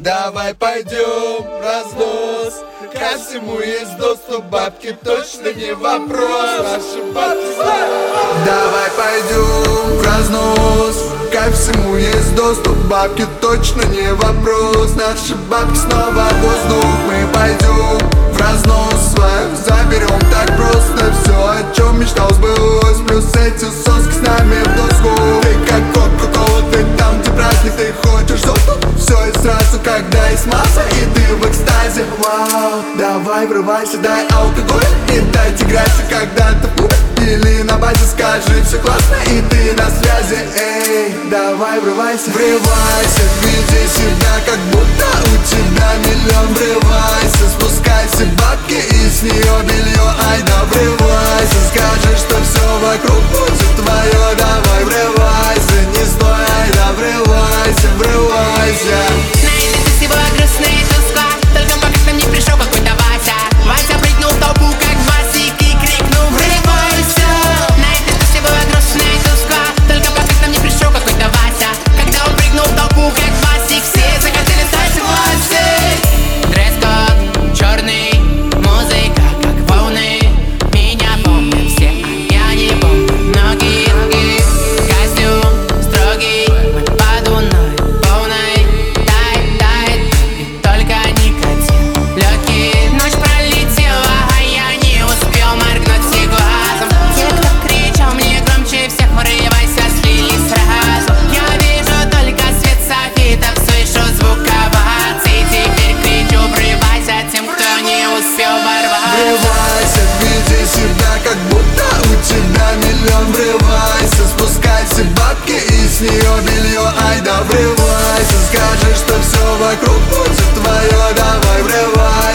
давай пойдем в разнос. Ко всему есть доступ, бабки точно не вопрос. Наши бабки. Давай пойдем в разнос. Ко всему есть доступ, бабки точно не вопрос. Наши бабки снова воздух. Мы пойдем в разнос, свою заберем так просто. Все, о чем мечтал, сбылось. Плюс эти соски с нами в доску. Ты как кока-кола, ты там, где праздник. Ты хочешь доступ, все и сразу, когда есть масса. И ты в экстазе, вау. Давай врывайся, дай алкоголь. И дайте грязь, когда ты в клубе или на базе, скажи, все классно, и ты на связи. Эй, давай врывайся, врывайся, веди себя, как будто у тебя миллион. Врывайся, спускайся, бабки и с нее белье. Ай да врывайся, скажи, что все вокруг будет твое. Давай врывайся, не стой, ай да врывайся, врывайся. На этой ты была грустная и тускла, только пока к нам не пришел какой-то Вася. Вася прыгнул в толпу, как басик, и крикнул: врывайся! На этой ты была грустная и тускла, только пока к нам не пришел какой-то Вася. Когда он прыгнул в толпу, как басик, все захотели стать согласен. Дресс-код черный, музыка как волны. Меня помнят все, я не помню многих. Костюм строгий, мы под луной полной. Тает, и только никотин легкий. Ночь пролетела, а я не успел моргнуть и глазом. Те, кто кричал мне громче всех: врывайся, слились сразу. Я вижу только свет софитов, слышу звук оваций. Теперь кричу: врывайся тем, кто не успел ворваться. Врывайся, веди себя, как будто у тебя миллион. Врывайся, спускайся, бабки и с нее белье. Ай да врывайся, скажи, что все вокруг будет твое. Давай врывайся.